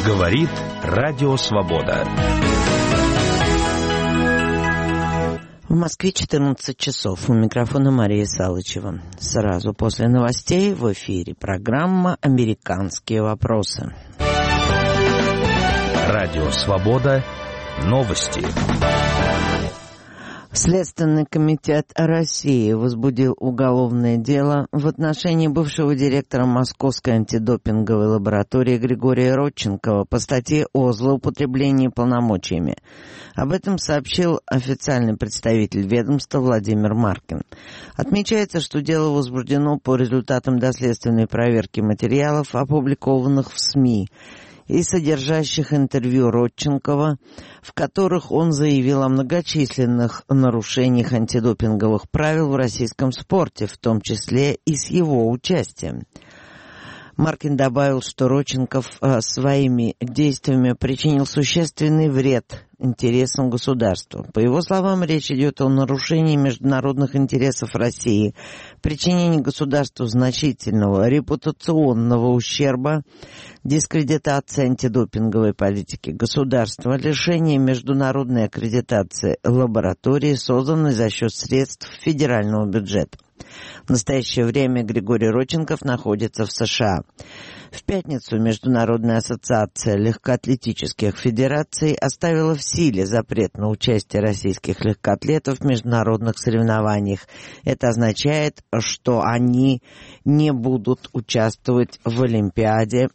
Говорит Радио Свобода. В Москве 14 часов. У микрофона Мария Салычева. Сразу после новостей в эфире программа «Американские вопросы». Радио Свобода. Новости. Следственный комитет России возбудил уголовное дело в отношении бывшего директора Московской антидопинговой лаборатории Григория Родченкова по статье о злоупотреблении полномочиями. Об этом сообщил официальный представитель ведомства Владимир Маркин. Отмечается, что дело возбуждено по результатам доследственной проверки материалов, опубликованных в СМИ, и содержащих интервью Родченкова, в которых он заявил о многочисленных нарушениях антидопинговых правил в российском спорте, в том числе и с его участием. Маркин добавил, что Родченков своими действиями причинил существенный вред интересам государства. По его словам, речь идет о нарушении международных интересов России, причинении государству значительного репутационного ущерба, дискредитации антидопинговой политики государства, лишении международной аккредитации лаборатории, созданной за счет средств федерального бюджета. В настоящее время Григорий Родченков находится в США. В пятницу Международная ассоциация легкоатлетических федераций оставила в силе запрет на участие российских легкоатлетов в международных соревнованиях. Это означает, что они не будут участвовать в Олимпиаде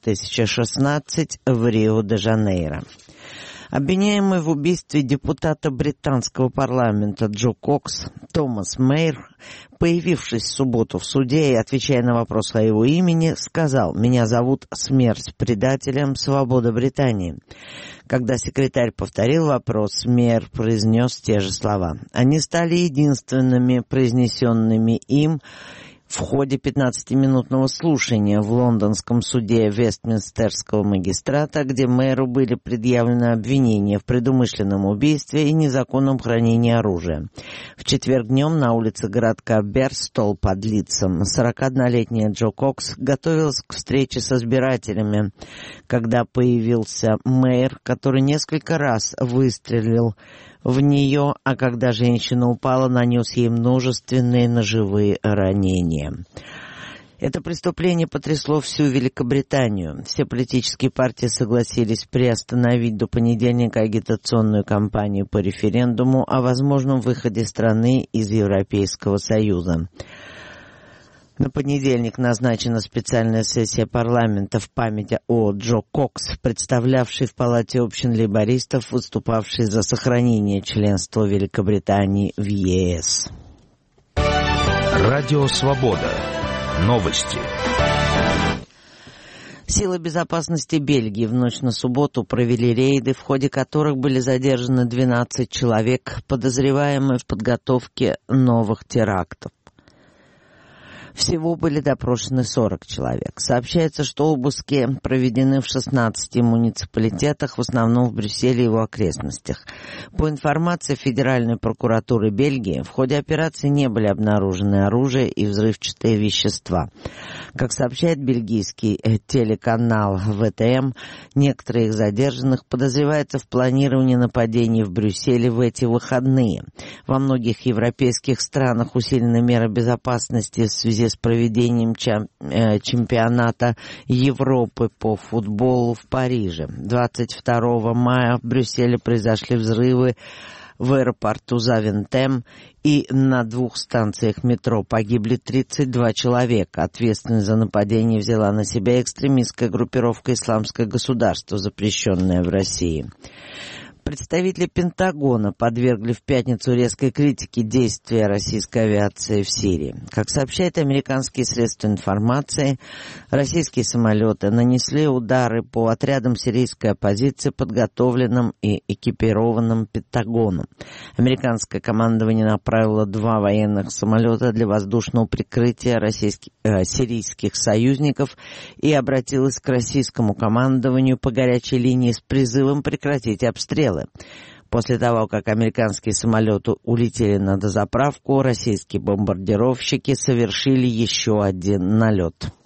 2016 в Рио-де-Жанейро. Обвиняемый в убийстве депутата британского парламента Джо Кокс Томас Мейер, появившись в субботу в суде и отвечая на вопрос о его имени, сказал: «Меня зовут смерть предателям, свобода Британии». Когда секретарь повторил вопрос, Мейер произнес те же слова. Они стали единственными произнесенными им в ходе 15-минутного слушания в лондонском суде Вестминстерского магистрата, где мэру были предъявлены обвинения в предумышленном убийстве и незаконном хранении оружия. В четверг днем на улице городка Берстол под Лидсом 41-летняя Джо Кокс готовилась к встрече с избирателями, когда появился мэр, который несколько раз выстрелил в нее, а когда женщина упала, нанес ей множественные ножевые ранения. Это преступление потрясло всю Великобританию. Все политические партии согласились приостановить до понедельника агитационную кампанию по референдуму о возможном выходе страны из Европейского Союза. На понедельник назначена специальная сессия парламента в память о Джо Кокс, представлявшей в Палате общин лейбористов, выступавшей за сохранение членства Великобритании в ЕС. Радио Свобода. Новости. Силы безопасности Бельгии в ночь на субботу провели рейды, в ходе которых были задержаны 12 человек, подозреваемые в подготовке новых терактов. Всего были допрошены 40 человек. Сообщается, что обыски проведены в 16 муниципалитетах, в основном в Брюсселе и его окрестностях. По информации Федеральной прокуратуры Бельгии, в ходе операции не были обнаружены оружие и взрывчатые вещества. Как сообщает бельгийский телеканал ВТМ, некоторые из задержанных подозреваются в планировании нападений в Брюсселе в эти выходные. Во многих европейских странах усилены меры безопасности в связи с проведением чемпионата Европы по футболу в Париже. 22 мая в Брюсселе произошли взрывы в аэропорту Завентем, и на 2 станциях метро погибли 32 человека. Ответственность за нападение взяла на себя экстремистская группировка «Исламское государство», запрещенная в России. Представители Пентагона подвергли в пятницу резкой критике действия российской авиации в Сирии. Как сообщает американские средства информации, российские самолеты нанесли удары по отрядам сирийской оппозиции, подготовленным и экипированным Пентагоном. Американское командование направило 2 военных самолета для воздушного прикрытия сирийских союзников и обратилось к российскому командованию по горячей линии с призывом прекратить обстрелы. После того, как американские самолеты улетели на дозаправку, российские бомбардировщики совершили еще один налет.